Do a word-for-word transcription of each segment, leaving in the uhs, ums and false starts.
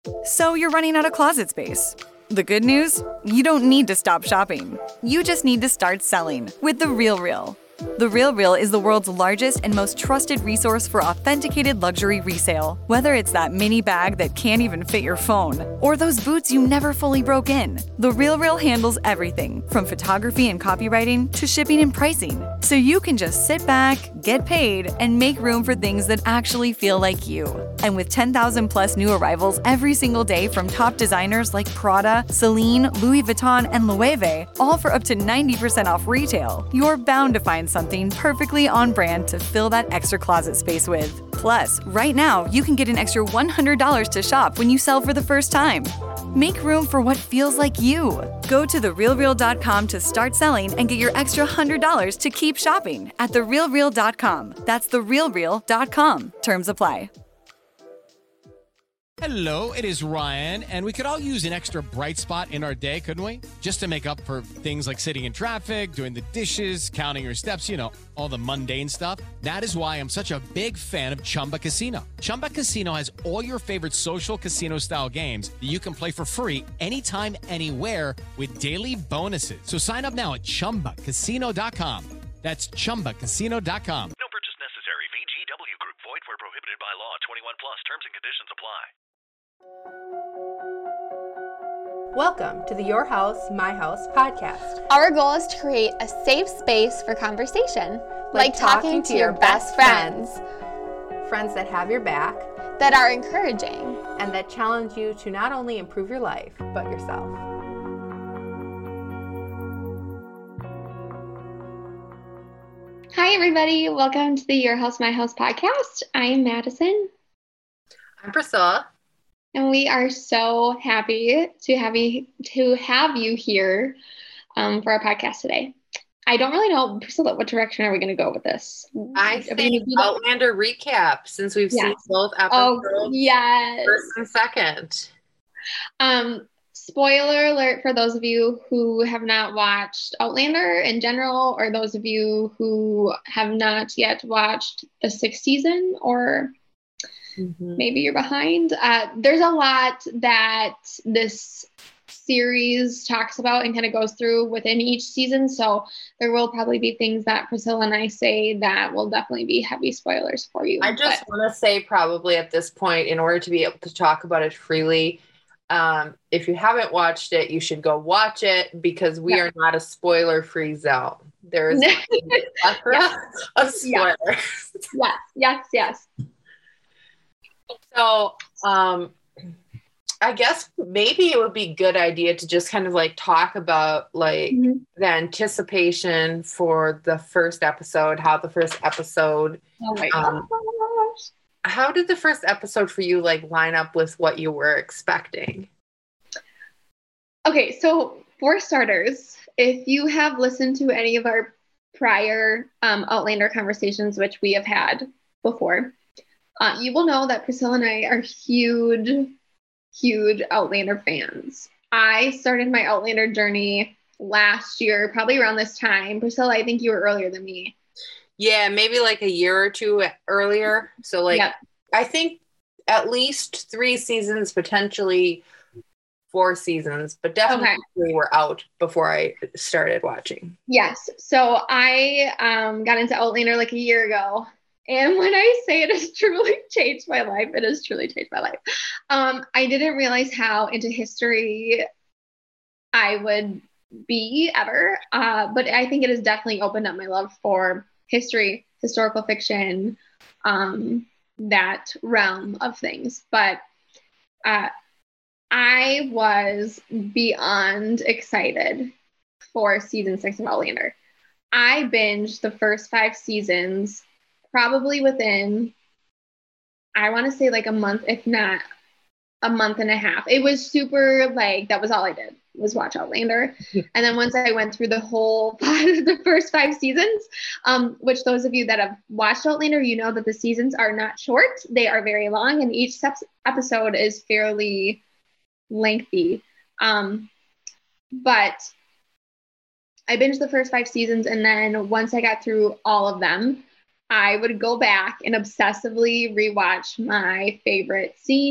So you're running out of closet space. The good news? You don't need to stop shopping. You just need to start selling with The RealReal. The RealReal is the world's largest and most trusted resource for authenticated luxury resale. Whether it's that mini bag that can't even fit your phone, or those boots you never fully broke in, The RealReal handles everything from photography and copywriting to shipping and pricing. So you can just sit back, get paid, and make room for things that actually feel like you. And with ten thousand plus new arrivals every single day from top designers like Prada, Celine, Louis Vuitton, and Loewe, all for up to ninety percent off retail, you're bound to find something perfectly on brand to fill that extra closet space with. Plus, right now, you can get an extra one hundred dollars to shop when you sell for the first time. Make room for what feels like you. Go to the real real dot com to start selling and get your extra one hundred dollars to keep shopping at the real real dot com. That's the real real dot com. Terms apply. Hello, it is Ryan, and we could all use an extra bright spot in our day, couldn't we? Just to make up for things like sitting in traffic, doing the dishes, counting your steps, you know, all the mundane stuff. That is why I'm such a big fan of Chumba Casino. Chumba Casino has all your favorite social casino-style games that you can play for free anytime, anywhere with daily bonuses. So sign up now at chumba casino dot com. That's chumba casino dot com. No purchase necessary. V G W Group. Void where prohibited by law. twenty-one plus. Terms and conditions apply. Welcome to the Your House, My House podcast. Our goal is to create a safe space for conversation, like, like talking, talking to your best friends. Friends that have your back, that are encouraging, and that challenge you to not only improve your life, but yourself. Hi, everybody. Welcome to the Your House, My House podcast. I'm Madison. I'm Priscilla. And we are so happy to have you, to have you here um, for our podcast today. I don't really know, Priscilla, what direction are we going to go with this? I think Outlander recap, since we've yes. seen both episodes. Oh, yes. First and second. Um, spoiler alert for those of you who have not watched Outlander in general, or those of you who have not yet watched the sixth season, or mm-hmm. maybe you're behind. Uh, there's a lot that this series talks about and kind of goes through within each season. So there will probably be things that Priscilla and I say that will definitely be heavy spoilers for you. I just want to say probably at this point, in order to be able to talk about it freely, um, if you haven't watched it, you should go watch it, because we yeah. are not a spoiler-free zone. There is a plethora yeah. of spoilers. Yes, yes, yes. So, um, I guess maybe it would be a good idea to just kind of like talk about like mm-hmm. the anticipation for the first episode, how the first episode, oh my um, gosh. How did the first episode for you like line up with what you were expecting? Okay, so for starters, if you have listened to any of our prior um, Outlander conversations, which we have had before, uh, you will know that Priscilla and I are huge, huge Outlander fans. I started my Outlander journey last year, probably around this time. Priscilla, I think you were earlier than me. Yeah, maybe like a year or two earlier. So like, yep. I think at least three seasons, potentially four seasons, but definitely okay. were out before I started watching. Yes. So I um, got into Outlander like a year ago. And when I say it has truly changed my life, it has truly changed my life. Um, I didn't realize how into history I would be ever. Uh, but I think it has definitely opened up my love for history, historical fiction, um, that realm of things. But uh, I was beyond excited for season six of Outlander. I binged the first five seasons probably within, I want to say like a month, if not a month and a half. It was super like, that was all I did, was watch Outlander. And then once I went through the whole, the first five seasons, um, which those of you that have watched Outlander, you know that the seasons are not short. They are very long, and each episode is fairly lengthy. Um, but I binged the first five seasons, and then once I got through all of them, I would go back and obsessively rewatch my favorite scenes,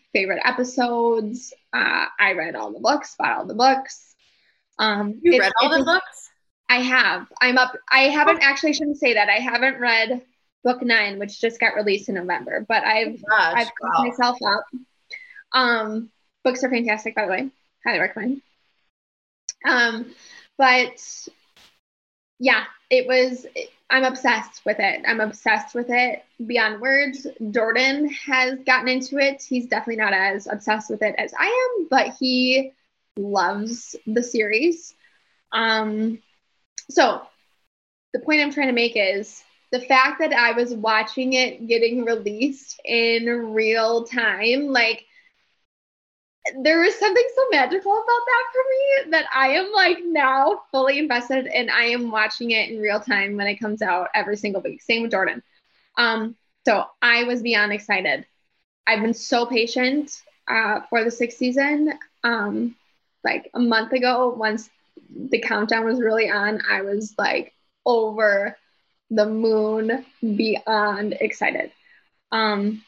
favorite episodes. Uh, I read all the books, bought all the books. Um, You it's- read all it's the a- books? I have. I'm up. I haven't actually. I shouldn't say that. I haven't read book nine, which just got released in November. But I've Gosh, I've caught wow. myself up. Um, books are fantastic, by the way. Highly recommend. Um, but yeah, it was. I'm obsessed with it. I'm obsessed with it beyond words. Jordan has gotten into it. He's definitely not as obsessed with it as I am, but he loves the series. Um, so the point I'm trying to make is the fact that I was watching it getting released in real time, like there was something so magical about that for me that I am like now fully invested and I am watching it in real time when it comes out every single week. Same with Jordan. Um, so I was beyond excited. I've been so patient uh, for the sixth season. Um, like a month ago, once the countdown was really on, I was like over the moon, beyond excited. Um,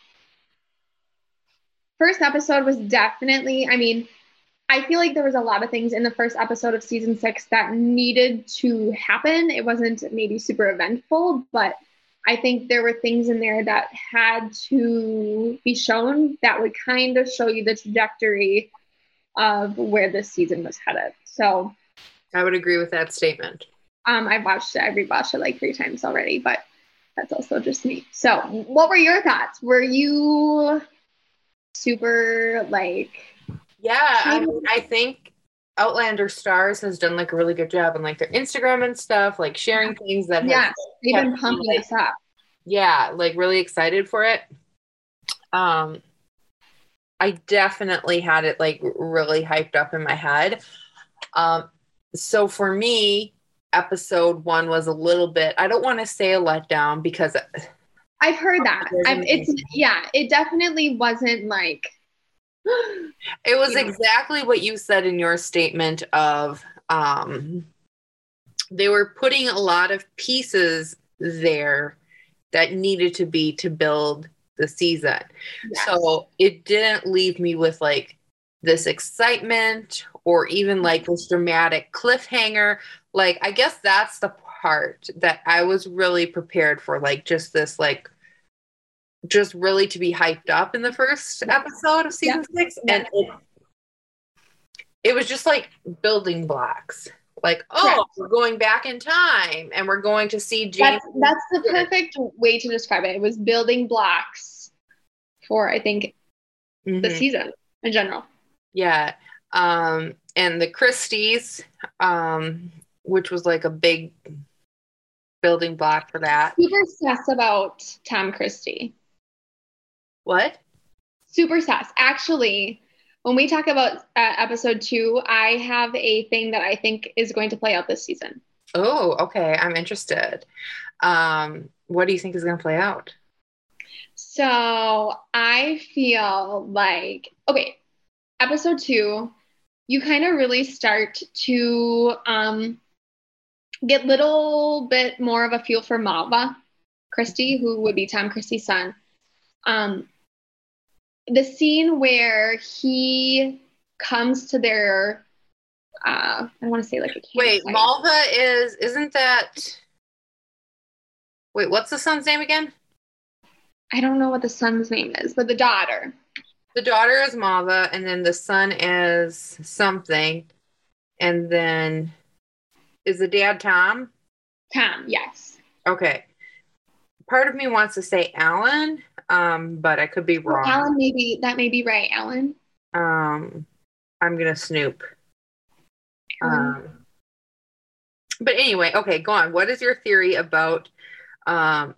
first episode was definitely, I mean, I feel like there was a lot of things in the first episode of season six that needed to happen. It wasn't maybe super eventful, but I think there were things in there that had to be shown that would kind of show you the trajectory of where this season was headed. So I would agree with that statement. um, I've watched it. I've rewatched it like three times already, but that's also just me. So what were your thoughts? Were you super like... Yeah, I mean, I think Outlander Stars has done like a really good job on like their Instagram and stuff, like sharing things that have Yes, they've been kept me, pumping like, us up. yeah, like really excited for it. Um, I definitely had it like really hyped up in my head. Um, so for me, episode one was a little bit, I don't want to say a letdown because I've heard that. I've, it's yeah, it definitely wasn't like it was you know. exactly what you said in your statement of um, they were putting a lot of pieces there that needed to be to build the season. Yes. So it didn't leave me with like this excitement or even like this dramatic cliffhanger. Like, I guess that's the part that I was really prepared for, like just this, like, just really to be hyped up in the first episode of season Yeah. six. And it, it was just like building blocks. Like, oh, Correct. we're going back in time and we're going to see James. That's, that's the perfect way to describe it. It was building blocks for, I think, Mhm. the season in general. Yeah. Um, and the Christies, um, which was like a big building block for that. Super sus about Tom Christie. What? Super sus. Actually, when we talk about uh, episode two, I have a thing that I think is going to play out this season. Oh, okay. I'm interested. Um, what do you think is going to play out? So I feel like, okay, episode two, you kind of really start to um, get a little bit more of a feel for Malva Christie, who would be Tom Christie's son. Um, the scene where he comes to their, uh, I don't want to say like a Wait, campsite. Malva is, isn't that, wait, what's the son's name again? I don't know what the son's name is, but the daughter. The daughter is Malva, and then the son is something. And then is the dad Tom? Tom, yes. Okay. Part of me wants to say Alan, um, but I could be wrong. Alan, maybe that may be right, Alan. Um, I'm gonna snoop. Alan. Um, but anyway, okay, go on. What is your theory about um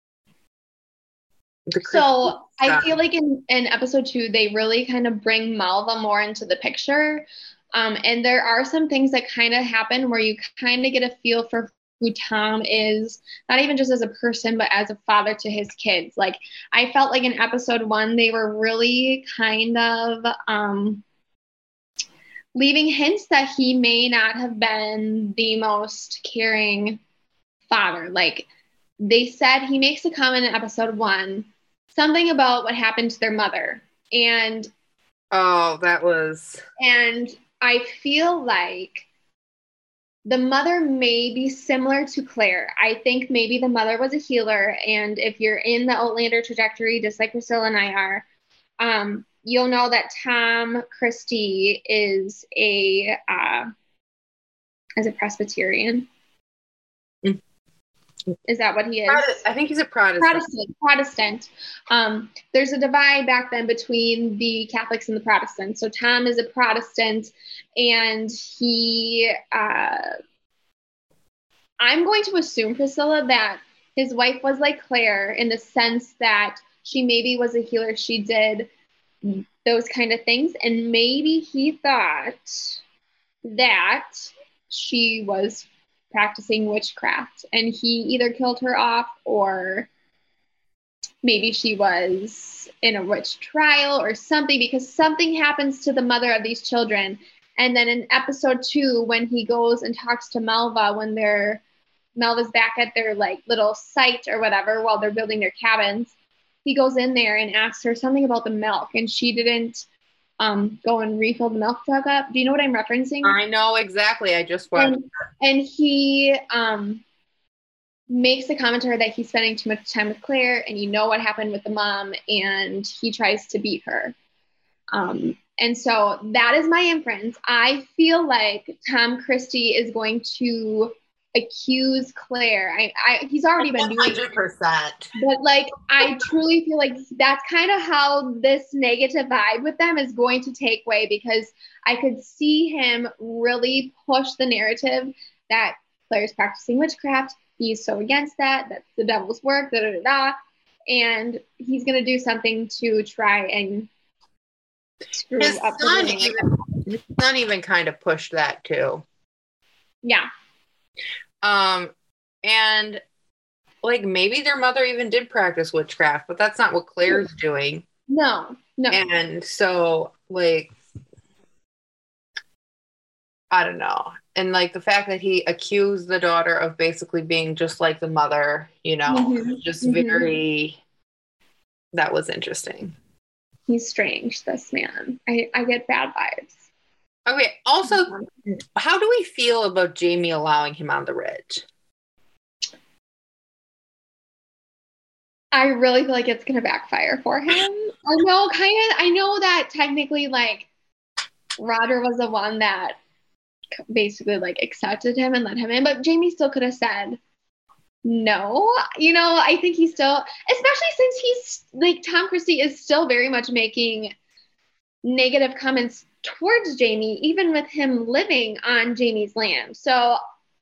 the So I stuff? feel like in, in episode two, they really kind of bring Malva more into the picture. Um, and there are some things that kind of happen where you kind of get a feel for who Tom is, not even just as a person, but as a father to his kids. Like, I felt like in episode one, they were really kind of um, leaving hints that he may not have been the most caring father. Like, they said he makes a comment in episode one, something about what happened to their mother. And Oh, that was. And I feel like the mother may be similar to Claire. I think maybe the mother was a healer. And if you're in the Outlander trajectory, just like Priscilla and I are, um, you'll know that Tom Christie is a uh, is a Presbyterian. Mm. Is that what he is? I think he's a Protestant. Protestant. Protestant. Um, there's a divide back then between the Catholics and the Protestants. So Tom is a Protestant, and he, uh, I'm going to assume, Priscilla, that his wife was like Claire in the sense that she maybe was a healer. She did those kind of things. And maybe he thought that she was practicing witchcraft, and he either killed her off, or maybe she was in a witch trial or something, because something happens to the mother of these children. And then in episode two, when he goes and talks to Melva, when they're Melva's back at their like little site or whatever while they're building their cabins, he goes in there and asks her something about the milk, and she didn't um go and refill the milk jug up. Do you know what I'm referencing? I know exactly. I just watched. And, and he um makes the commentary that he's spending too much time with Claire, and you know what happened with the mom, and he tries to beat her. Um, and so that is my inference. I feel like Tom Christie is going to accuse Claire. I, I he's already been doing one hundred percent. But like, I truly feel like that's kind of how this negative vibe with them is going to take way, because I could see him really push the narrative that Claire's practicing witchcraft. He's so against that. That's the devil's work, da da da da. And he's going to do something to try and screw His up the son dynamic. even, his son even kind of pushed that too. Yeah. Um, and like maybe their mother even did practice witchcraft, but that's not what Claire's doing. No, no. And so like, I don't know. And like the fact that he accused the daughter of basically being just like the mother, you know, Mhm, just mhm. very, that was interesting. He's strange, this man. I, I get bad vibes. Okay. Also, how do we feel about Jamie allowing him on the ridge? I really feel like it's going to backfire for him. I know, kind of. I know that technically, like, Roger was the one that basically, like, accepted him and let him in, but Jamie still could have said no. You know, I think he's still, especially since he's, like, Tom Christie is still very much making negative comments towards Jamie, even with him living on Jamie's land. So,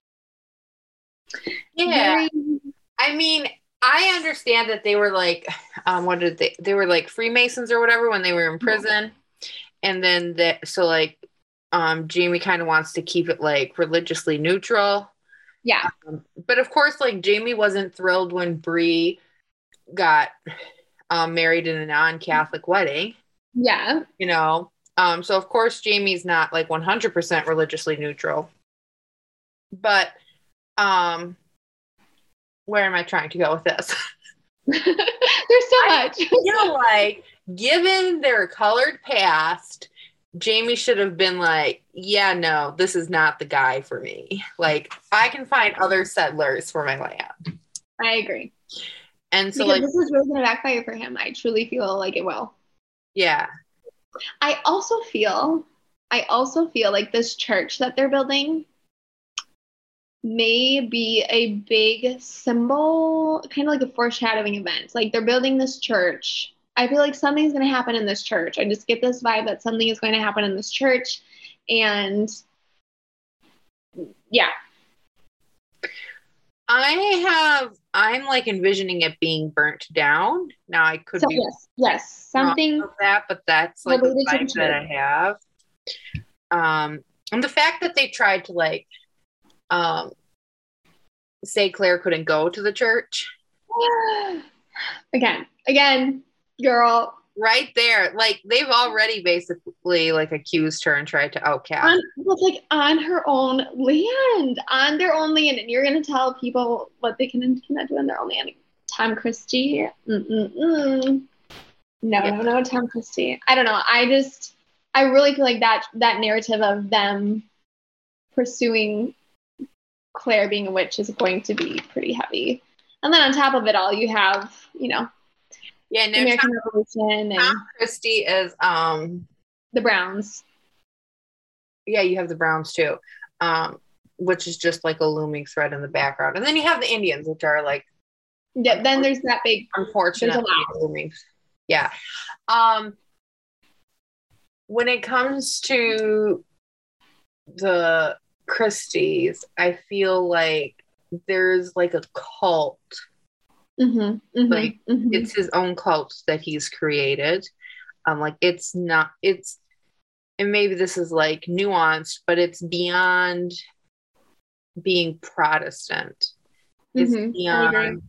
Yeah. very, I mean, I understand that they were like, um, what did they, they were like Freemasons or whatever when they were in prison. And then that, so like, um, Jamie kind of wants to keep it like religiously neutral. yeah. Um, but of course, like Jamie wasn't thrilled when Bree got um, married in a non-Catholic wedding, Yeah. you know? Um, so of course, Jamie's not like one hundred percent religiously neutral, but, um, where am I trying to go with this? There's so much. I feel like, given their colored past, Jamie should have been like, yeah, no, this is not the guy for me. Like, I can find other settlers for my land. I agree. And so, Because like, this is really going to backfire for him. I truly feel like it will. yeah. I also feel, I also feel like this church that they're building may be a big symbol, kind of like a foreshadowing event. Like they're building this church. I feel like something's going to happen in this church. I just get this vibe that something is going to happen in this church. And yeah. I have, I'm like envisioning it being burnt down. Now, I could So be yes, yes, wrong something about that, but that's like the related to the vibe that I church. have. Um, and the fact that they tried to like, um, say Claire couldn't go to the church. Again, again, girl. Right there, like they've already basically like accused her and tried to outcast. On, but like on her own land, on their own land, and you're gonna tell people what they can and cannot do on their own land. Tom Christie, mm-mm-mm. No, Yeah. no, no, Tom Christie. I don't know. I just, I really feel like that that narrative of them pursuing Claire being a witch is going to be pretty heavy. And then on top of it all, you have, you know, Yeah, the no, American Tom, Revolution and Tom Christie is um the Browns. yeah, you have the Browns too. Um, which is just like a looming thread in the background. And then you have the Indians, which are like Yeah, then there's that big, unfortunately looming. Yeah. Um when it comes to the Christies, I feel like there's like a cult. mm-hmm, mm-hmm, Like mm-hmm. it's his own cult that he's created. Um, like it's not it's and maybe this is like nuanced, but it's beyond being Protestant. It's Mhm, I agree. beyond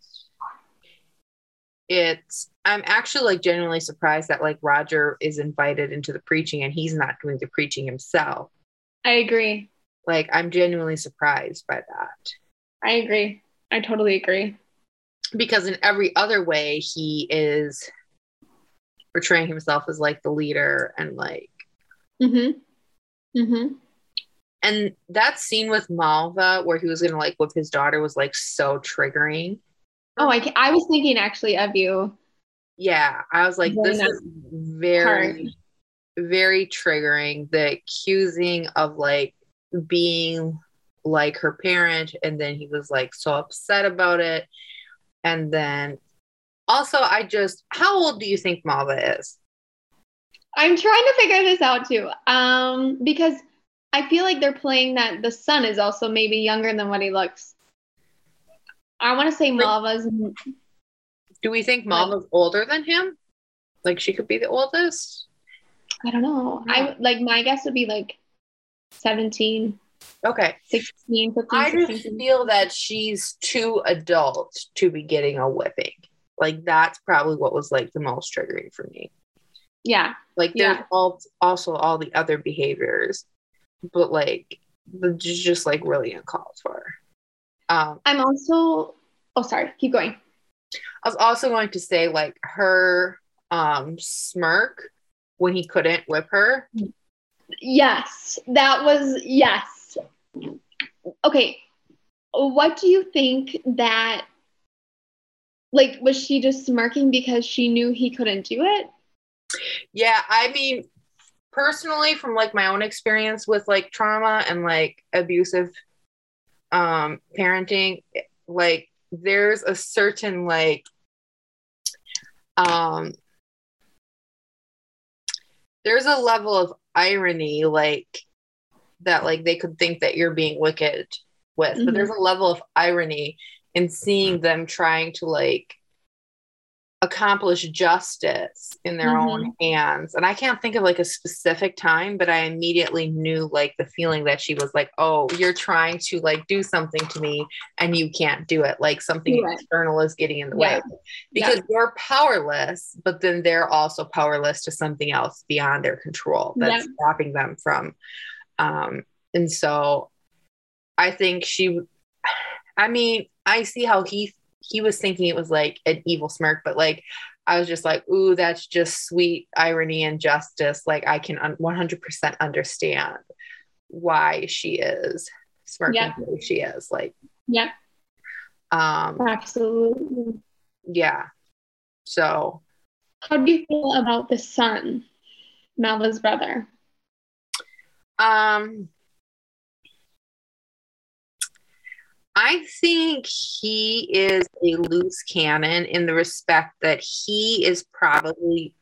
it's I'm actually like genuinely surprised that like Roger is invited into the preaching and he's not doing the preaching himself. I agree. Like I'm genuinely surprised by that. I agree. I totally agree. Because in every other way he is portraying himself as like the leader and like Mm-hmm. Mm-hmm. and that scene with Malva where he was gonna like whip his daughter was like so triggering. Oh, I, ca- I was thinking actually of you. Yeah, I was like, During this that is very, very triggering. The accusing of like being like her parent, and then he was like so upset about it. And then also, I just, how old do you think Malva is? I'm trying to figure this out too. Um, because I feel like they're playing that the son is also maybe younger than what he looks. I want to say Malva's. Do we think Malva's older than him? Like she could be the oldest? I don't know. I like my guess would be like seventeen, Okay. sixteen, fifteen, I sixteen. just feel that she's too adult to be getting a whipping. Like that's probably what was like the most triggering for me. Yeah. Like there's Yeah. all, also all the other behaviors, but like the just like really uncalled for. Um, I'm also. Oh, sorry. Keep going. I was also going to say like her um smirk when he couldn't whip her. Yes, that was yes. Okay, what do you think that? Like, was she just smirking because she knew he couldn't do it? Yeah, I mean, personally, from like my own experience with like trauma and like abusive um parenting, like there's a certain like um there's a level of irony like that like they could think that you're being wicked with, Mm-hmm. but there's a level of irony in seeing them trying to like accomplish justice in their Mm-hmm. own hands. And I can't think of like a specific time, but I immediately knew like the feeling that she was like, oh, you're trying to like do something to me and you can't do it. Like something Right. external is getting in the Yeah. way because Yeah. you're powerless, but then they're also powerless to something else beyond their control that's Yeah. stopping them from. Um, and so I think she, I mean, I see how he he was thinking it was like an evil smirk, but like I was just like, ooh, that's just sweet irony and justice. Like I can un- one hundred percent understand why she is smirking Yeah. the way she is. Like, Yep, um, absolutely. yeah. So How do you feel about the son, Malva's brother? um I think he is a loose cannon in the respect that he is probably,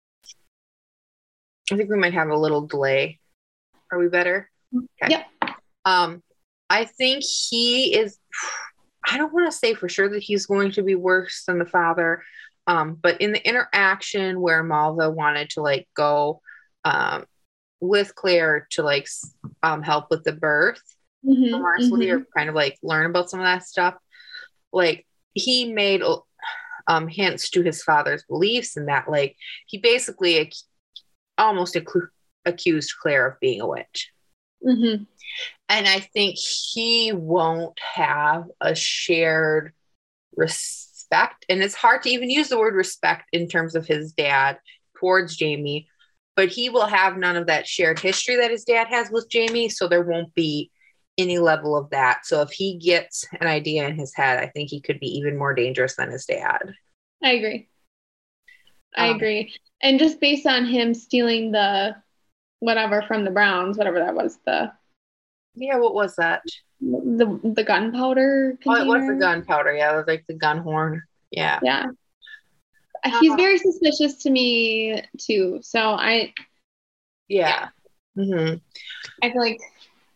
I think we might have a little delay. Are we better? Okay. Yep. Um, I think he is, I don't want to say for sure that he's going to be worse than the father. Um, but in the interaction where Malva wanted to like go um, with Claire to like um, help with the birth, Mm-hmm. Marcelly, Mm-hmm. or kind of like learn about some of that stuff. Like he made um, hints to his father's beliefs and that like he basically ac- almost ac- accused Claire of being a witch. Mm-hmm. And I think he won't have a shared res- respect, and it's hard to even use the word respect in terms of his dad towards Jamie, but he will have none of that shared history that his dad has with Jamie, so there won't be any level of that. So if he gets an idea in his head, I think he could be even more dangerous than his dad. I agree. I Um, agree. And just based on him stealing the whatever from the Browns, whatever that was, the Yeah, what was that? the the gunpowder Oh, container. it was the gunpowder. Yeah, it was like the gun horn. Yeah. Yeah. He's Uh, very suspicious to me too. So I Yeah. hmm I feel like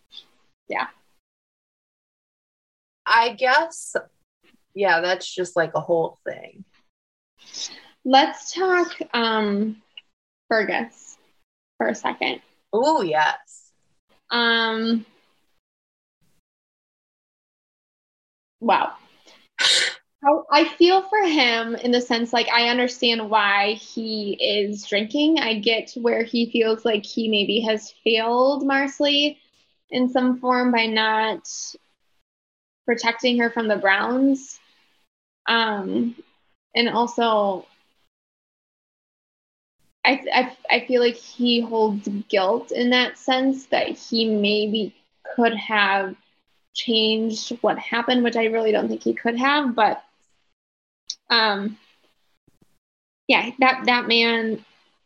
I guess, yeah, that's just like a whole thing. let's talk um Fergus for a second. Oh, yes. Um wow. How I feel for him in the sense like I understand why he is drinking. I get where he feels like he maybe has failed Marsley in some form by not protecting her from the Browns. Um, and also, I, I, I feel like he holds guilt in that sense that he maybe could have changed what happened, which I really don't think he could have. But um, yeah, that that man.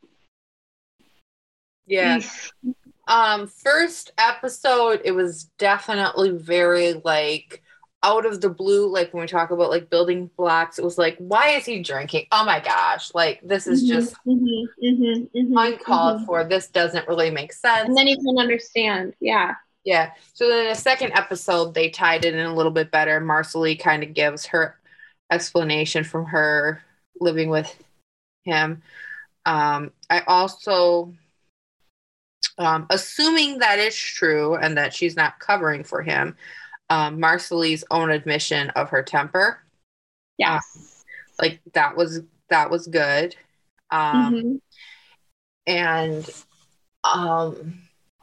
Yeah. Um, first episode, it was definitely very like out of the blue. Like when we talk about like building blocks, it was like, why is he drinking? Oh my gosh, like this is Mhm, just mhm, mhm, mhm, uncalled mhm. for. This doesn't really make sense. And then you can understand, yeah. Yeah. So then the second episode, they tied it in a little bit better. Marcelly kind of gives her explanation from her living with him. Um, I also, um, assuming that is true and that she's not covering for him, um, Marcelly's own admission of her temper, Yes. like that was that was good. Um, Mhm. and um,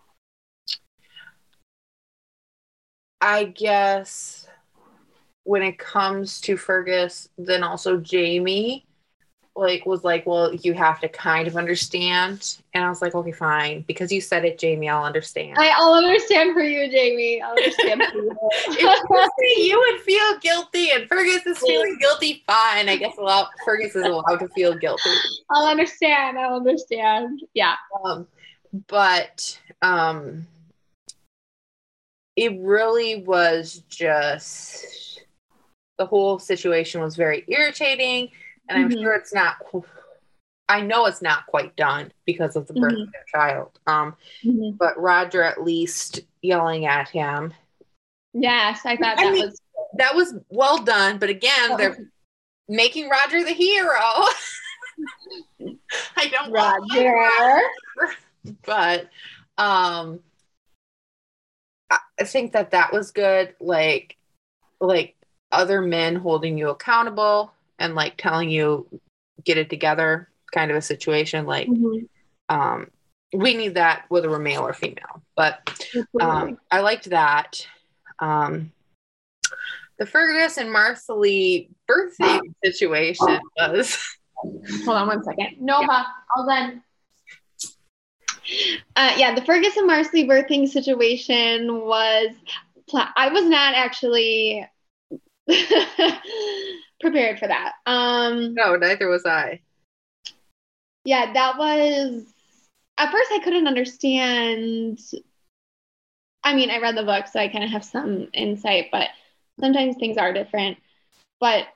I guess when it comes to Fergus, then also Jamie, like was like, well, you have to kind of understand. And I was like, okay, fine. Because you said it, Jamie, I'll understand. I, I'll understand for you, Jamie. I'll understand for you. If you say you would feel guilty and Fergus is feeling guilty, fine. I guess allow, Fergus is allowed to feel guilty. I'll understand. I'll understand. Yeah. Um, but um, it really was just, the whole situation was very irritating. And I'm Mhm. sure it's not, I know it's not quite done because of the birth Mhm. of their child. Um, Mhm. but Roger at least yelling at him. Yes, I thought I that mean, was. that was well done. But again, they're making Roger the hero. I don't want my Roger. but um, I I think that that was good. Like, like other men holding you accountable and like telling you get it together kind of a situation. Like, Mhm. um, we need that whether we're male or female. But Absolutely. um, I liked that. Um, the Fergus and Marcelly birthday situation was. Hold on one second. Nova, all done. Uh, yeah, the Fergus and Marsley birthing situation was. Pla- I was not actually prepared for that. Um, No, neither was I. yeah, that was. At first, I couldn't understand. I mean, I read the book, so I kind of have some insight, but sometimes things are different. But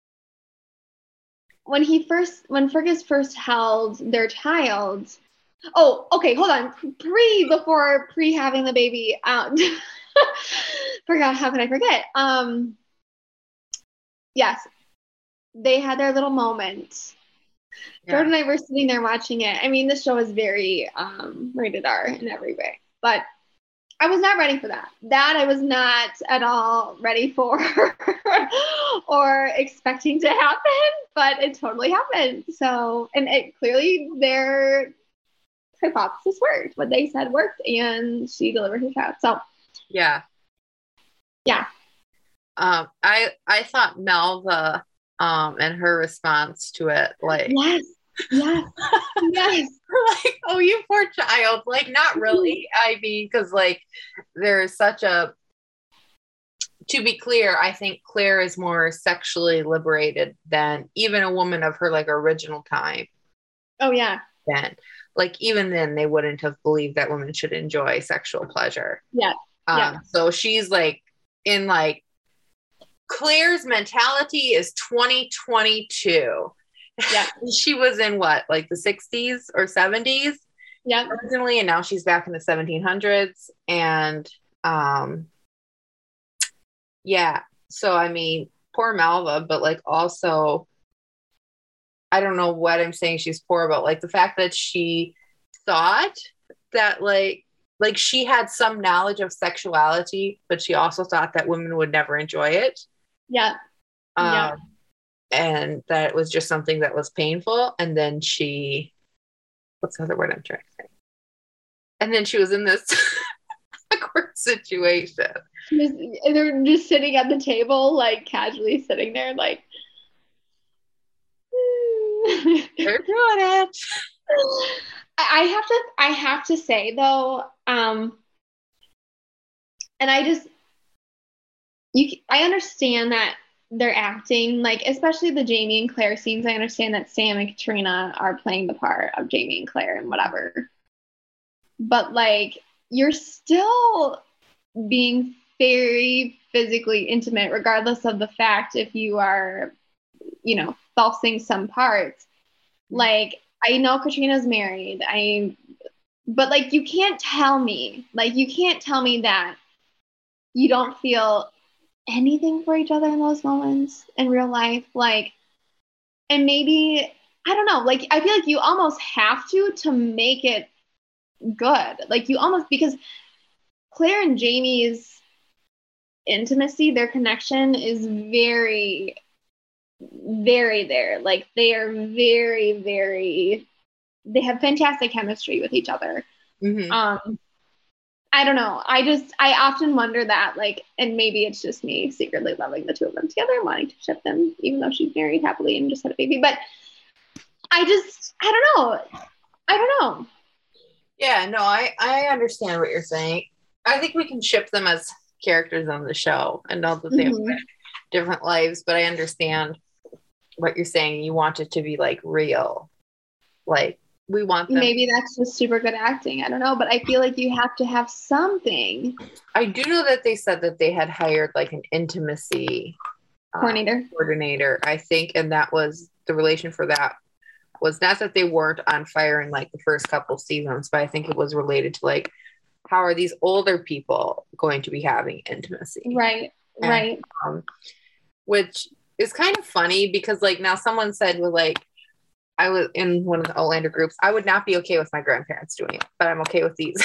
when he first, when Fergus first held their child, oh, okay, hold on, pre before pre having the baby out. Forgot, how could I forget? Um, yes, they had their little moment. Yeah. Jordan and I were sitting there watching it. I mean, this show is very um, rated R in every way, but I was not ready for that. That I was not at all ready for or expecting to happen, but it totally happened. So, and it clearly their hypothesis worked. What they said worked, and she delivered her child. So, Yeah. yeah. Um, I I thought Melva Um, and her response to it, like, Yes. Yes. Yes. like, oh, you poor child. Like, not really. I mean, because like there's such a, to be clear, I think Claire is more sexually liberated than even a woman of her like original time. Oh yeah. Then, like, even then, they wouldn't have believed that women should enjoy sexual pleasure. Yeah. Um, Yeah. So she's like in like Claire's mentality is twenty twenty-two. Yeah. She was in what, like the sixties or seventies Yeah. originally, and now she's back in the seventeen hundreds. And um, yeah. So I mean, poor Malva, but like also, I don't know what I'm saying she's poor about. Like the fact that she thought that like like she had some knowledge of sexuality, but she also thought that women would never enjoy it. Yeah. Um, Yeah. And that it was just something that was painful. And then she, what's the other word I'm trying to say? And then she was in this awkward situation. Just, they're just sitting at the table, like casually sitting there, like. They're doing it. I have to. I have to say though, um, and I just, you. I understand that they're acting like, especially the Jamie and Claire scenes. I understand that Sam and Katrina are playing the part of Jamie and Claire and whatever. But like, you're still being very physically intimate, regardless of the fact if you are, you know, falsing some parts. Like, I know Katrina's married. I, but like, you can't tell me, like, you can't tell me that you don't feel anything for each other in those moments in real life. Like, and maybe, I don't know, like, I feel like you almost have to, to make it good. Like, you almost, because Claire and Jamie's intimacy, their connection is very, very there. Like, they are very, very, they have fantastic chemistry with each other. Mm-hmm. Um, I don't know. I just, I often wonder that, like, and maybe it's just me secretly loving the two of them together and wanting to ship them, even though she's married happily and just had a baby. But I just, I don't know. I don't know. Yeah, no, I, I understand what you're saying. I think we can ship them as characters on the show and know that they Mhm. have different lives, but I understand what you're saying. You want it to be like real. Like, we want them. Maybe that's just super good acting. I don't know, but I feel like you have to have something. I do know that they said that they had hired like an intimacy uh, Coordinator. coordinator, I think, and that was the relation for that was not that they weren't on fire in like the first couple seasons, but I think it was related to like, how are these older people going to be having intimacy? Right, And, right. um, which is kind of funny because like now someone said, well, like, I was in one of the Outlander groups, I would not be okay with my grandparents doing it, but I'm okay with these.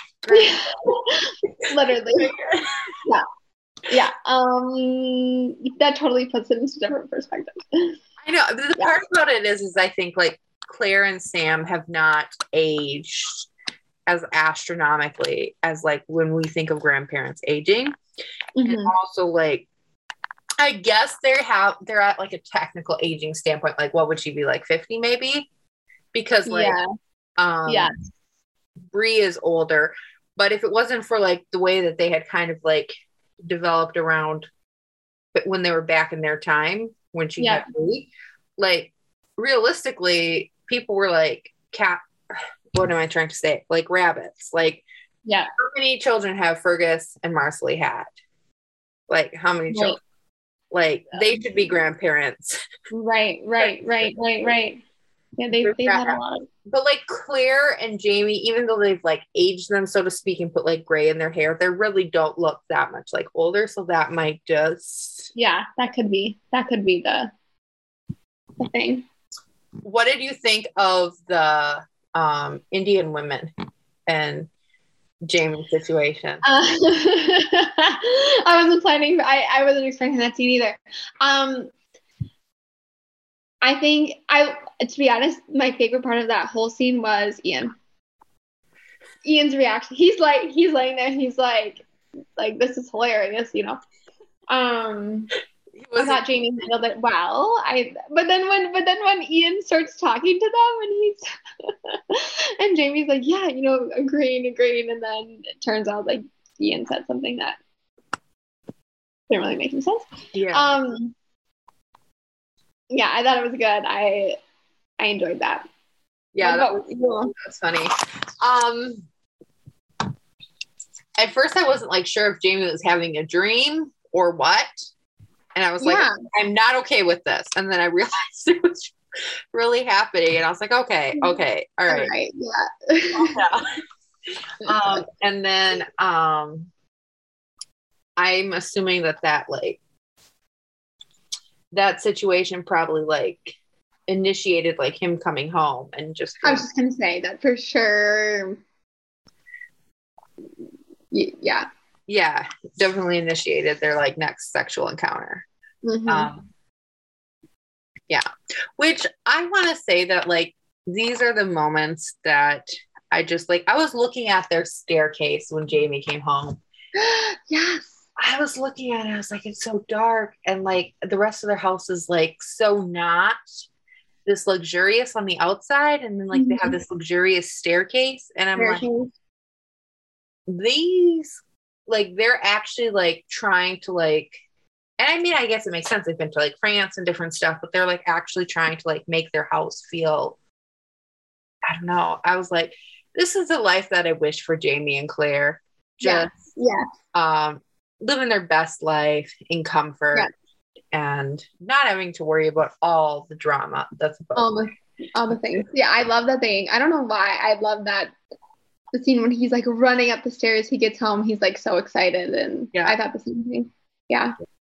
Literally. Yeah. Yeah. Um, that totally puts it into different perspectives. I know. The Yeah. part about it is, is I think like Claire and Sam have not aged as astronomically as like when we think of grandparents aging. Mhm. And also like, I guess they have, they're at like a technical aging standpoint. Like, what would she be, like fifty maybe? Because like, Yeah. um, Yeah. Bree is older, but if it wasn't for like the way that they had kind of like developed around but when they were back in their time when she Yeah. had Bree, like realistically, people were like cat. What am I trying to say? Like rabbits. Like, Yeah. how many children have Fergus and Marcelly had? Like, how many Right. children? Like, they should be grandparents. Right, right, right, right, right. Yeah, they've, they've had a lot of. But like Claire and Jamie, even though they've like aged them, so to speak, and put like gray in their hair, they really don't look that much like older. So that might just. Yeah, that could be. That could be the, the thing. What did you think of the um, Indian women and Jamie's situation? Uh, I wasn't planning. I, I wasn't expecting that scene either. Um, I think I, to be honest, my favorite part of that whole scene was Ian. Ian's reaction. He's like, he's laying there. He's like, like this is hilarious, you know. Um, I thought Jamie handled it well. I but then when but then when Ian starts talking to them and he's and Jamie's like, yeah, you know, agreeing, agreeing, and then it turns out like Ian said something that didn't really make any sense. Yeah. Um. Yeah, I thought it was good. I I enjoyed that. Yeah, that What was, about you? that's funny. Um, at first I wasn't like sure if Jamie was having a dream or what. And I was like, Yeah. I'm not okay with this. And then I realized it was really happening. And I was like, okay, okay, all right. All right. Yeah. Yeah. um, and then um, I'm assuming that that like, that situation probably like initiated like him coming home and just. I was just gonna say that for sure. Y- Yeah. Yeah, definitely initiated their like next sexual encounter. Mhm. Um, yeah, which I want to say that like these are the moments that I just like. I was looking at their staircase when Jamie came home. Yes. I was looking at it. I was like, it's so dark, and like the rest of their house is like so not this luxurious on the outside, and then like they have Mhm. this luxurious staircase, and I'm like, Miracles. these like they're actually like trying to like, and I mean I guess it makes sense, they've been to like France and different stuff, but they're like actually trying to like make their house feel, I don't know, I was like, this is the life that I wish for Jamie and Claire. Just Yeah. um living their best life in comfort. Yeah. And not having to worry about all the drama that's about. All the all the things. Yeah, I love that thing. I don't know why. I love that the scene when he's like running up the stairs, he gets home, he's like so excited, and Yeah. I thought the same thing. Yeah.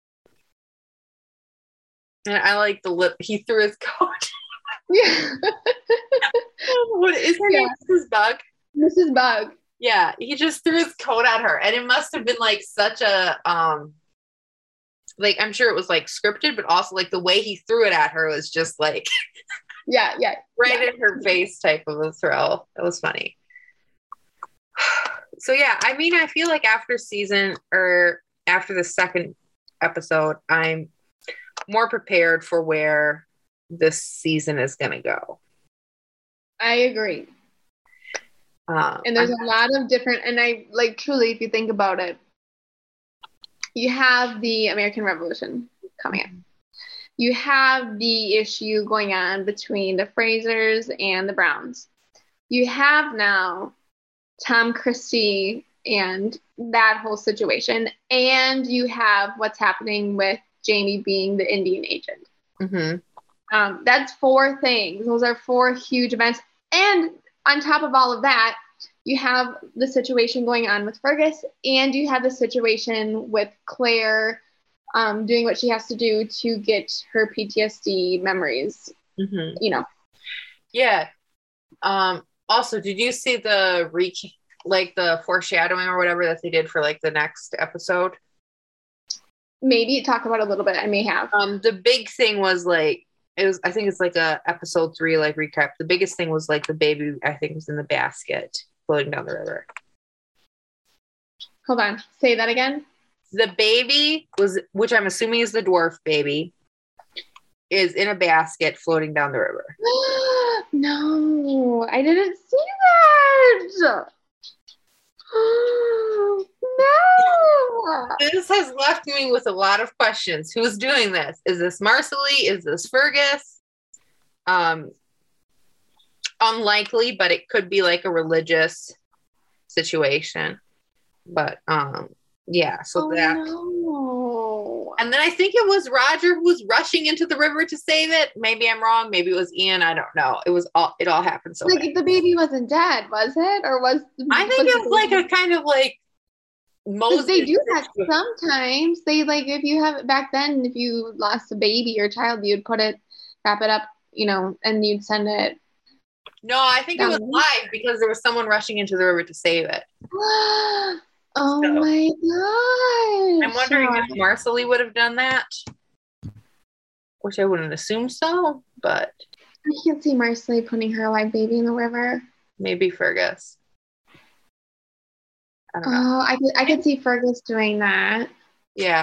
And I like the lip he threw his coat. Yeah. What is her Yeah. name? Missus Bug? Missus Bug. Yeah, he just threw his coat at her, and it must have been like such a um like I'm sure it was like scripted, but also like the way he threw it at her was just like Yeah, yeah. right yeah. in her face type of a throw. That was funny. So yeah, I mean, I feel like after season or after the second episode, I'm more prepared for where this season is going to go. I agree. Um, And there's I'm- a lot of different, and I like truly, if you think about it, you have the American Revolution coming up. You have the issue going on between the Frasers and the Browns. You have now Tom Christie and that whole situation. And you have what's happening with Jamie being the Indian agent. Mhm. Um, that's four things. Those are four huge events. And on top of all of that, you have the situation going on with Fergus, and you have the situation with Claire um, doing what she has to do to get her P T S D memories, Mhm. you know. Yeah. Um, also, did you see the re like the foreshadowing or whatever that they did for like the next episode? Maybe talk about it a little bit. I may have. Um, the big thing was like it was. I think it's like a episode three like recap. The biggest thing was like the baby. I think was in the basket floating down the river. Hold on. Say that again. The baby was, which I'm assuming is the dwarf baby, is in a basket floating down the river. No, I didn't see that. No. This has left me with a lot of questions. Who's doing this? Is this Marcelly? Is this Fergus? Um, unlikely, but it could be like a religious situation. But um, yeah. So Oh, that, no. and then I think it was Roger who was rushing into the river to save it. Maybe I'm wrong. Maybe it was Ian. I don't know. It was all. It all happened so. Like fast. the baby wasn't dead, was it? Or was I think it was like the a kind of like. Because they do that Moses- sometimes. They like if you have back then, if you lost a baby or child, you'd put it, wrap it up, you know, and you'd send it. No, I think it was Um, live because there was someone rushing into the river to save it. Oh So, my gosh! I'm wondering if Marcelly would have done that, which I wouldn't assume so, but I can't see Marcelly putting her live baby in the river. maybe Fergus. I don't know. Oh, I could I could see Fergus doing that. Yeah.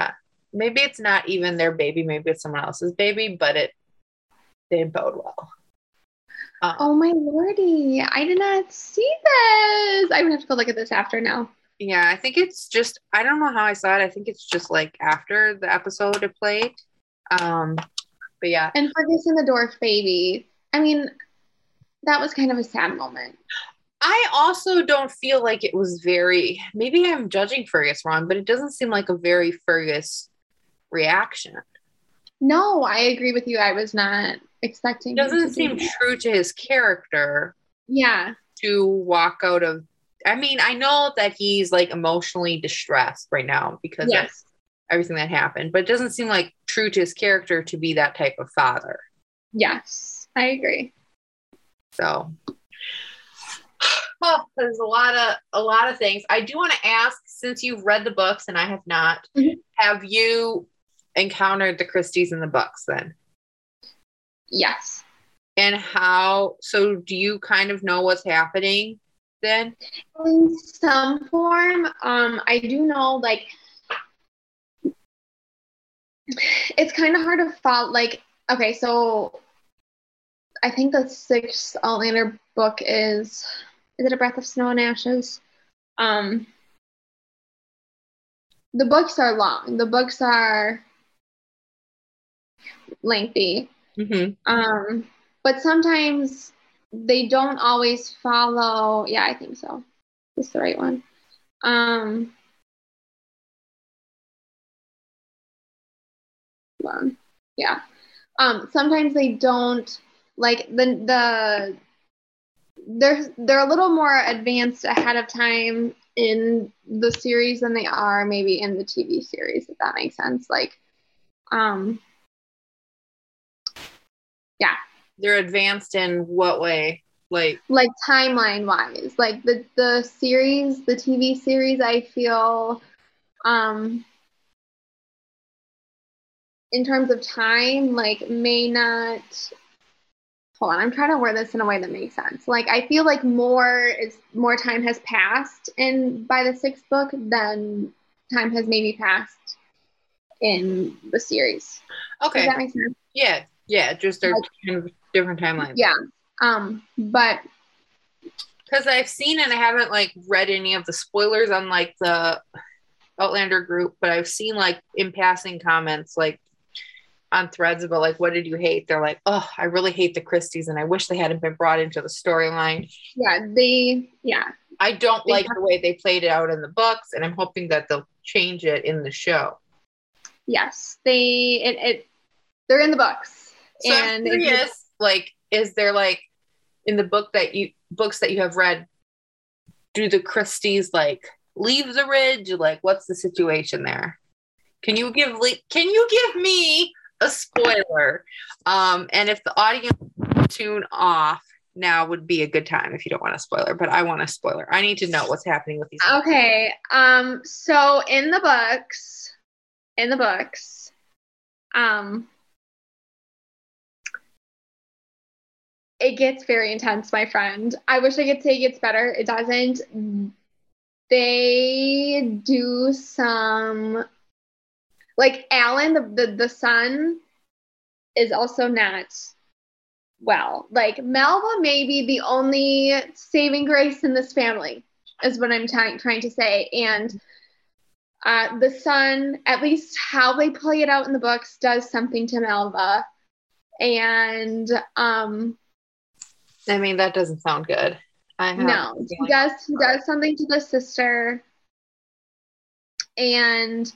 maybe it's not even their baby, maybe it's someone else's baby, but it didn't bode well. Um, Oh my lordy, I did not see this. I'm gonna have to go look at this after now. Yeah, I think it's just, I don't know how I saw it. I think it's just like after the episode it played. Um, but yeah. And Ferguson the dwarf baby. I mean, that was kind of a sad moment. I also don't feel like it was very, maybe I'm judging Fergus wrong, but it doesn't seem like a very Fergus reaction. No, I agree with you. I was not expecting. It him doesn't to seem do that. true to his character Yeah. to walk out of, I mean, I know that he's like emotionally distressed right now because of Yes. everything that happened, but it doesn't seem like true to his character to be that type of father. Yes, I agree. So, well, there's a lot of a lot of things. I do want to ask, since you've read the books and I have not, Mhm. have you encountered the Christies in the books then? Yes. And how? So, do you kind of know what's happening then? In some form, um, I do know, like, it's kind of hard to follow. Like, okay, so I think the sixth Outlander book is, is it A Breath of Snow and Ashes? Um, the books are long. The books are lengthy. Mm-hmm. Um, but sometimes they don't always follow. Yeah, I think so. This is the right one. Um, hold on. Yeah. Um, sometimes they don't, like the the they're they're a little more advanced ahead of time in the series than they are maybe in the T V series, if that makes sense. Like, um, yeah. They're advanced in what way? Like, Like timeline wise, like the the series, the T V series, I feel, um, in terms of time, like may not. Hold on, I'm trying to word this in a way that makes sense. Like I feel like more is more time has passed in by the sixth book than time has maybe passed in the series. okay, Does that make sense? yeah, yeah, just they're Like, kind of different timelines. Yeah. Um, but Because I've seen and I haven't like read any of the spoilers on like the Outlander group, but I've seen like in passing comments like on threads about like what did you hate? They're like, oh, I really hate the Christies and I wish they hadn't been brought into the storyline. yeah, they yeah. I don't They like have- the way they played it out in the books, and I'm hoping that they'll change it in the show. Yes. They it, it they're in the books. So I'm and it- curious, like, is there like in the book that you books that you have read, do the Christies like leave the ridge? Like, what's the situation there? Can you give le- can you give me a spoiler? Um, and if the audience tune off now would be a good time if you don't want a spoiler, but I want a spoiler. I need to know what's happening with these. Okay. Um, so in the books, in the books, um, it gets very intense, my friend. I wish I could say it gets better. It doesn't. They do some, like Alan, the, the, the son, is also not well. Like Melba may be the only saving grace in this family, is what I'm trying trying to say. And uh, the son, at least how they play it out in the books, does something to Melba. And um, I mean, that doesn't sound good. I have no, he does. He does something to the sister, and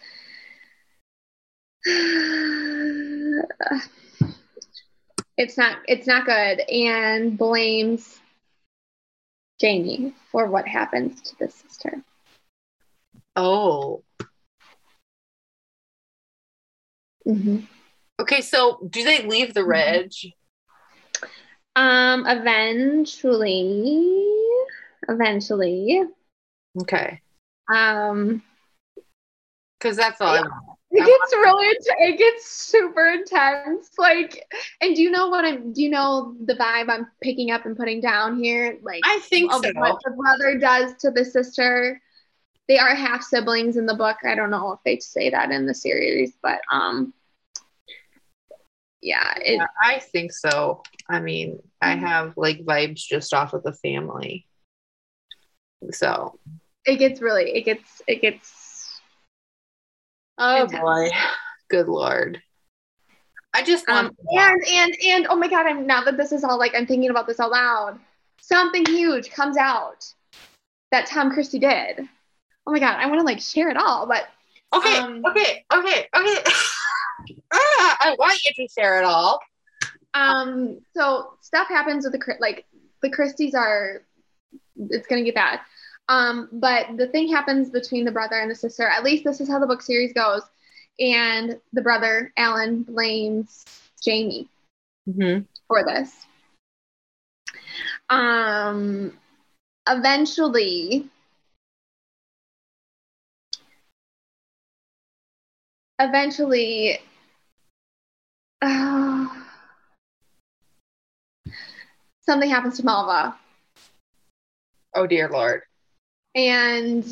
it's not. It's not good. And blames Jamie for what happens to the sister. Oh. Mm-hmm. Okay, so do they leave the ridge? Um, eventually, eventually, Okay, um, because that's all. I Yeah. want. it gets really, int- it gets super intense. Like, and do you know what I'm? Do you know the vibe I'm picking up and putting down here? Like, I think of so. what the brother does to the sister. they are half siblings in the book. I don't know if they say that in the series, but um, yeah, it, Yeah, I think so. I mean, I have like vibes just off of the family. So it gets really, it gets, it gets. oh intense. boy, good Lord. I just want Um, and, and, and, oh my God, I'm now that this is all like, I'm thinking about this out loud. Something huge comes out that Tom Christie did. Oh my God, I want to like share it all, but. okay, um, okay, okay, okay. ah, I want you to share it all. Um, so stuff happens with the, like, the Christies are, it's going to get bad. Um, but the thing happens between the brother and the sister, at least this is how the book series goes. And the brother, Alan, blames Jamie Mm-hmm. for this. Um, eventually, eventually, uh, something happens to Malva. Oh dear Lord. And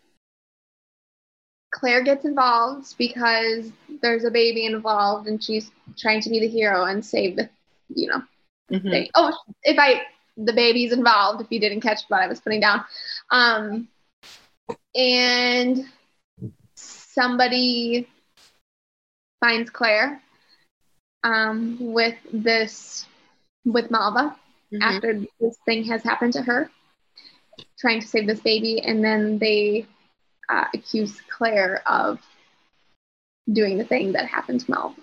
Claire gets involved because there's a baby involved and she's trying to be the hero and save the, you know, Mm-hmm. thing. Oh, if I, the baby's involved, if you didn't catch what I was putting down. Um, and somebody finds Claire um, with this, with Malva, Mm-hmm. after this thing has happened to her, trying to save this baby, and then they uh, accuse Claire of doing the thing that happened to Malva.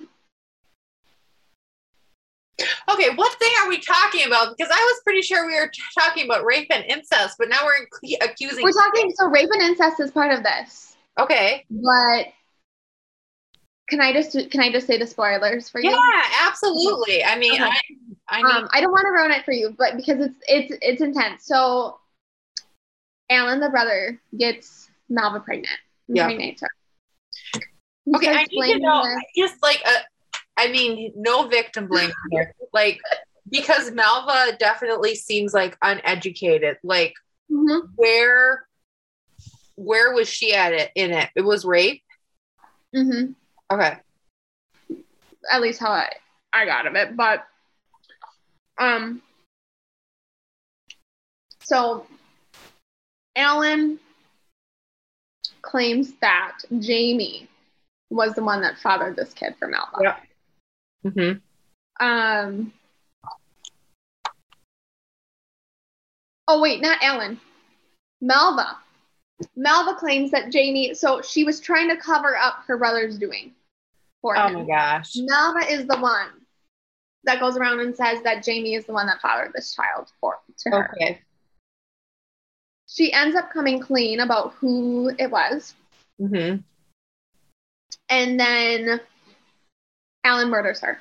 Okay, what thing are we talking about? Because I was pretty sure we were t- talking about rape and incest, but now we're inc- accusing. We're talking, so rape and incest is part of this, Okay. but can I just can I just say the spoilers for you? Yeah, absolutely. I mean, Okay. I, I mean, Um, I don't want to ruin it for you, but because it's it's it's intense. So, Alan, the brother, gets Malva pregnant. Yeah. Impregnates her. He okay, I starts need to blaming know. this- Just like a, I mean, no victim blame here. Like, because Malva definitely seems like uneducated. Like, Mhm. where, where was she at it in it? It was rape. Mhm. Okay. At least how I I got of it, but um. So, Alan claims that Jamie was the one that fathered this kid for Malva. Yep. Mm-hmm. Um. Oh wait, not Alan. Malva. Malva claims that Jamie. So she was trying to cover up her brother's doing for Oh him. my gosh. Malva is the one that goes around and says that Jamie is the one that fathered this child for to her. Okay. She ends up coming clean about who it was, Mm-hmm. and then Alan murders her.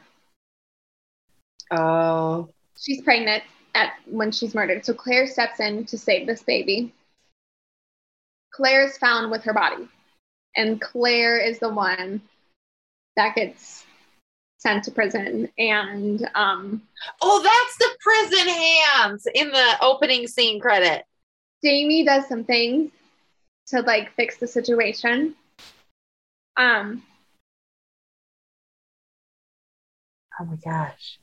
Oh. She's pregnant at when she's murdered. So Claire steps in to save this baby. Claire is found with her body, and Claire is the one that gets sent to prison. And um, Oh, that's the prison hands in the opening scene credit. Jamie does some things to like fix the situation. Um, Oh my gosh.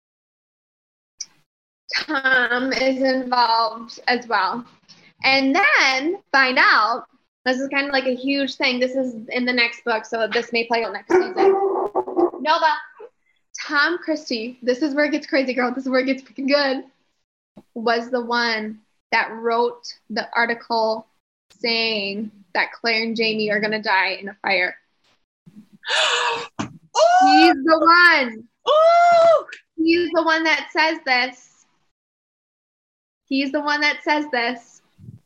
Tom is involved as well. And then find out, this is kind of like a huge thing. This is in the next book, so this may play out next season. Nova, Tom Christie, this is where it gets crazy, girl. This is where it gets freaking good. Was the one that wrote the article saying that Claire and Jamie are going to die in a fire. Oh, He's the one. oh, He's the one that says this. He's the one that says this.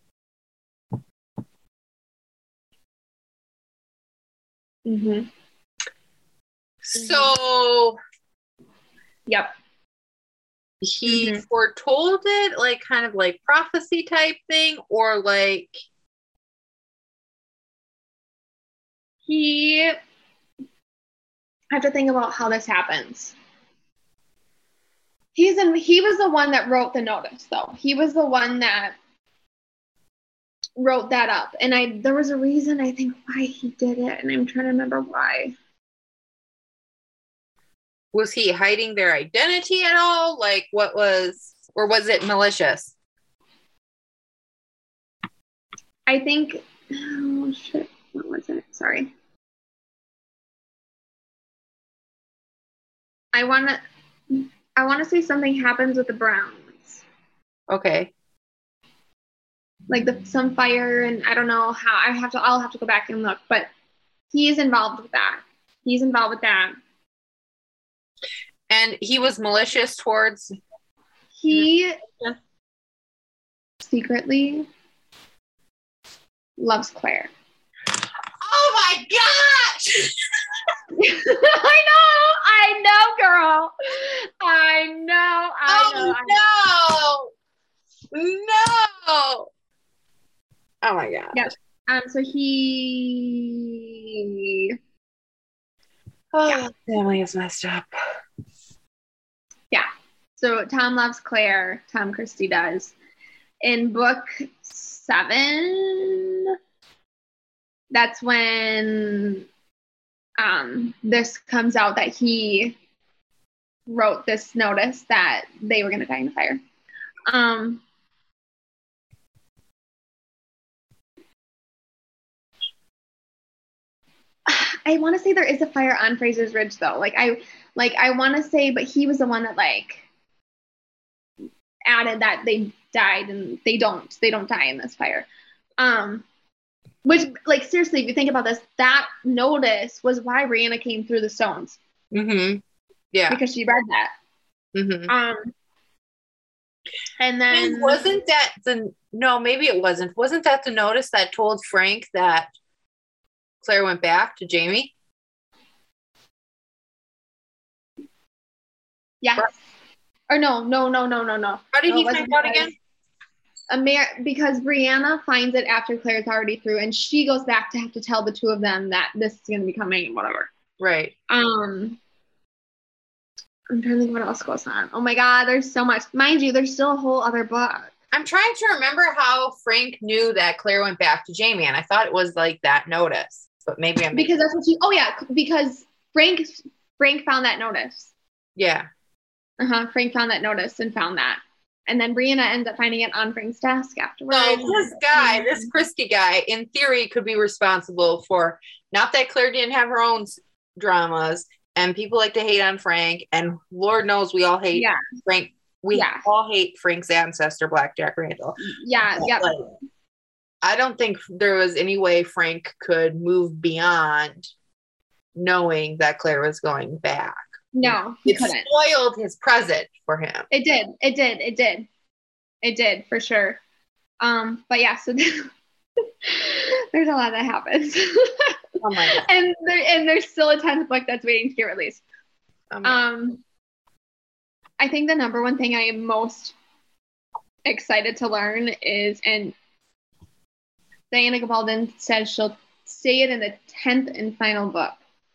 Mm-hmm. so Yep. he Mhm. foretold it, like kind of like prophecy type thing, or like He, I have to think about how this happens. He's in, he was the one that wrote the notice, though. He was the one that wrote that up. And I there was a reason, I think, why he did it. And I'm trying to remember why. Was he hiding their identity at all? Like, what was, or was it malicious? I think, oh shit, what was it? Sorry. I want to, I want to say something happens with the Browns. Okay. Like the some fire, and I don't know how. I have to. I'll have to go back and look, but he is involved with that. He's involved with that. And he was malicious towards. He secretly loves Claire. Oh my gosh! I know, I know, girl. I know, I know. Oh no! No! Oh my god. Yeah. Um. So he. Oh, Yeah. family is messed up. Yeah. So Tom loves Claire. Tom Christie does. In book seven, that's when um, this comes out that he wrote this notice that they were going to die in the fire. Um, I want to say there is a fire on Fraser's Ridge, though. Like I, like I want to say, but he was the one that like added that they died, and they don't. They don't die in this fire. Um, which, like, seriously, if you think about this, that notice was why Brianna came through the stones. Mm-hmm. Yeah. Because she read that. Mm-hmm. Um, and then And wasn't that the no? Maybe it wasn't. Wasn't that the notice that told Frank that Claire went back to Jamie? Yeah. Or no, no, no, no, no, no. How did No, he it wasn't find out because- again? Amer- because Brianna finds it after Claire's already through, and she goes back to have to tell the two of them that this is going to be coming, whatever. Right. Um, I'm trying to think what else goes on. Oh my God, there's so much. Mind you, there's still a whole other book. I'm trying to remember how Frank knew that Claire went back to Jamie, and I thought it was like that notice, but maybe I'm Because that's what she. Oh yeah, because Frank Frank found that notice. yeah. Uh huh. Frank found that notice and found that, and then Brianna ends up finding it on Frank's desk afterwards. So this guy, this Christie guy, in theory, could be responsible for not that Claire didn't have her own s- dramas, and people like to hate on Frank, and Lord knows we all hate Yeah. Frank. We Yeah. all hate Frank's ancestor, Black Jack Randall. Yeah. But, Yeah. like, I don't think there was any way Frank could move beyond knowing that Claire was going back. No, he It couldn't. spoiled his present for him. It did. It did. It did. It did for sure. Um, but yeah, so there's a lot that happens. Oh my God. and there and there's still a tenth book that's waiting to get released. Oh my Um, I think the number one thing I am most excited to learn is, and Diana Gabaldon says she'll say it in the tenth and final book,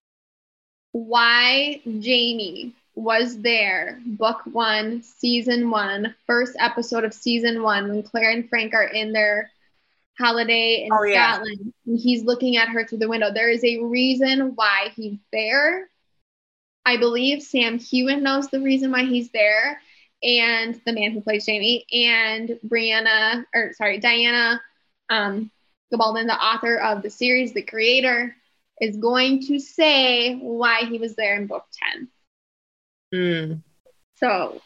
why Jamie was there, book one, season one, first episode of season one, when Claire and Frank are in their holiday in Oh, yeah. Scotland, and he's looking at her through the window. There is a reason why he's there. I believe Sam Hewen knows the reason why he's there, and the man who plays Jamie, and Brianna, or sorry, Diana um, Gabaldon, the author of the series, the creator, is going to say why he was there in book ten. Mm. So,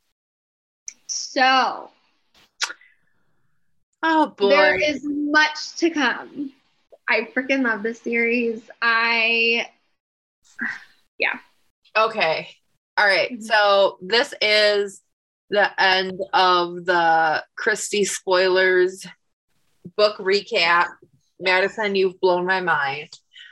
so Oh boy. there is much to come. I freaking love this series. I, yeah. Okay. All right. Mhm. So this is the end of the Christie spoilers book recap. Madison, you've blown my mind.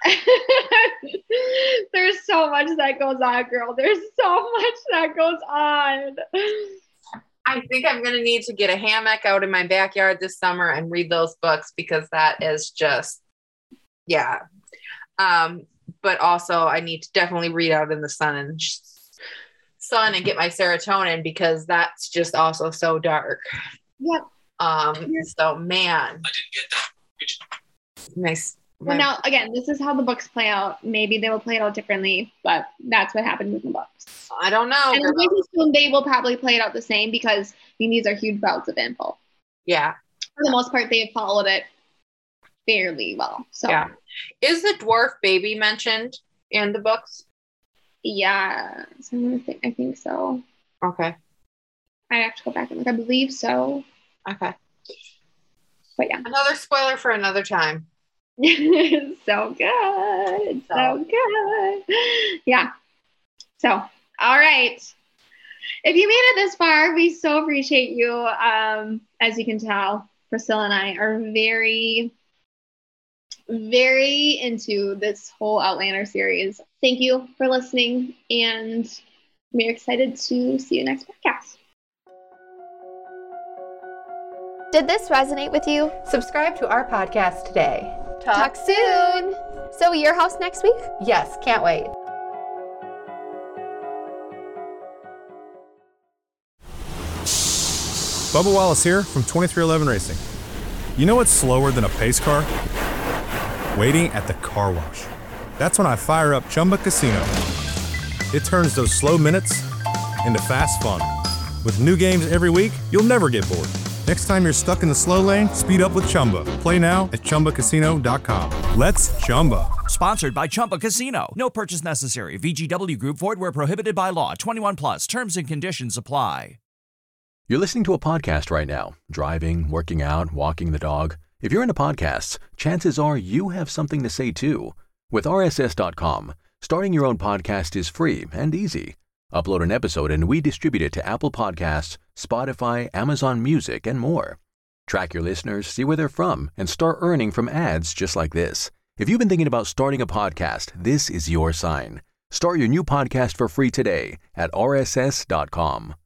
There's so much that goes on, girl. There's so much that goes on. I think I'm going to need to get a hammock out in my backyard this summer and read those books, because that is just, yeah. Um, but also I need to definitely read out in the sun and sh- sun and get my serotonin, because that's just also so dark. Yep. Um, so man, I didn't get that. nice. Well, now again, this is how the books play out. Maybe they will play it out differently, but that's what happened with the books. I don't know. And I'm going to assume they will probably play it out the same because I mean, these are huge bouts of info. Yeah. For the most part, they have followed it fairly well. So yeah. Is the dwarf baby mentioned in the books? Yeah. So I'm gonna think, I think so. Okay. I have to go back and look. I believe so. Okay. But yeah. Another spoiler for another time. So good. So. so good. Yeah. So, all right. If you made it this far, we so appreciate you. Um, as you can tell, Priscilla and I are very, very into this whole Outlander series. Thank you for listening, and we're excited to see you next podcast. Did this resonate with you? Subscribe to our podcast today. Talk, Talk soon. So, your house next week? Yes, can't wait. Bubba Wallace here from twenty-three eleven Racing. You know what's slower than a pace car? Waiting at the car wash. That's when I fire up Chumba Casino. It turns those slow minutes into fast fun. With new games every week, you'll never get bored. Next time you're stuck in the slow lane, speed up with Chumba. Play now at Chumba Casino dot com. Let's Chumba. Sponsored by Chumba Casino. No purchase necessary. V G W Group. Void where prohibited by law. twenty-one plus. Terms and conditions apply. You're listening to a podcast right now. Driving, working out, walking the dog. If you're into podcasts, chances are you have something to say too. With R S S dot com, starting your own podcast is free and easy. Upload an episode and we distribute it to Apple Podcasts, Spotify, Amazon Music, and more. Track your listeners, see where they're from, and start earning from ads just like this. If you've been thinking about starting a podcast, this is your sign. Start your new podcast for free today at R S S dot com.